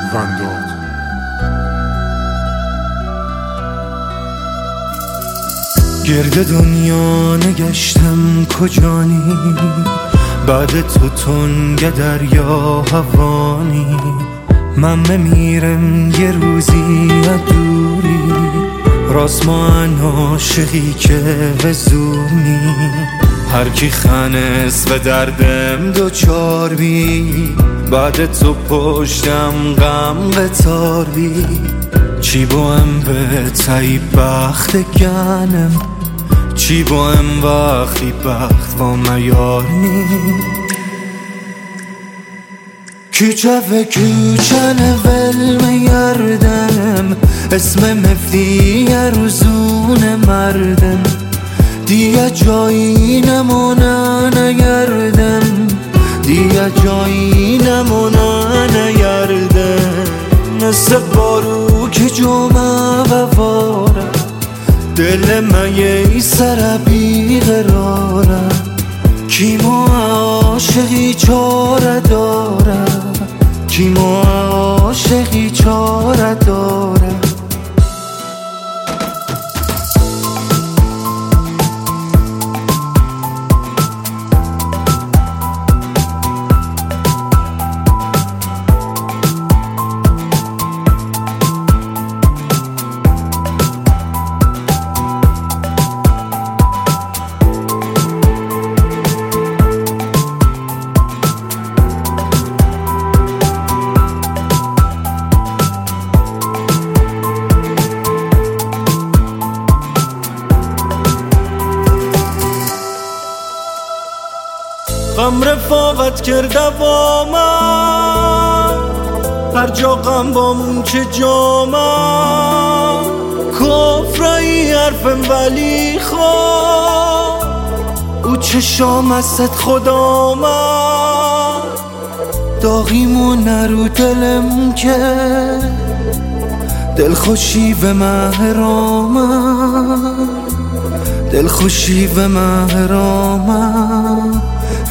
ونداد. گرد دنیا نگشتم کجانی، بعد تو تنگ دریا هوانی. من بمیرم یه روزی دوری، راست من عاشقی که به زور نی. هر کی خنس و دردم دوچار بی، بعد تو پشتم غم قطار بی. چی بایم به تایی بخت گنم، چی بایم وقتی بخت با میار نی. کوچه و کوچه ول میردم، اسم مفتی روزون مردم. دیگه جایی نمونه نگردم، دیگه جایی نمونه نگردم. مثل بارو که جمعه وواره، دل من یه سر بیقراره. کی ما عاشقی چاره داره، کی ما عاشقی چاره داره. غم رفاقت کرده با من، هر جا غم با مون که جامن. کفرایی حرفم ولی خواه، او چشام ازت خدا من. داغیمون نرو دلم که دلخوشی و مهرامن، دلخوشی و مهرامن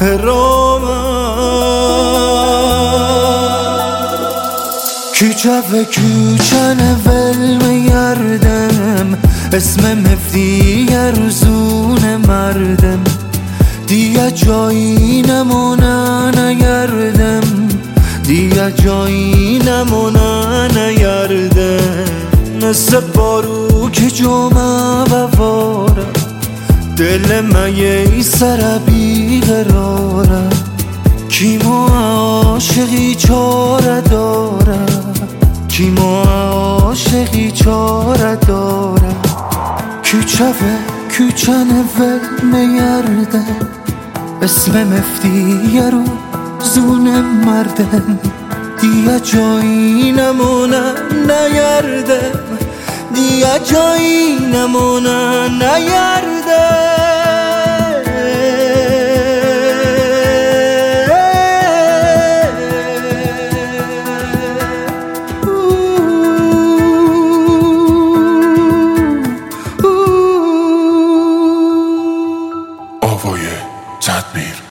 کوچه و کوچه ول میردم، اسم مفتی روزون مردم. دیگه جایی نمونه نگردم، دیگه جایی نمونه نگردم. مثل بارو که جمعه وواره، دل من یه سر بیقراره. کی ما عاشقی چاره داره، کی ما عاشقی چاره داره. کوچه و کوچه ول میردم، اسم مفتی روزون مردم. دیگه جایی نمونه نگردم، دیگه جایی نمونه نگردم.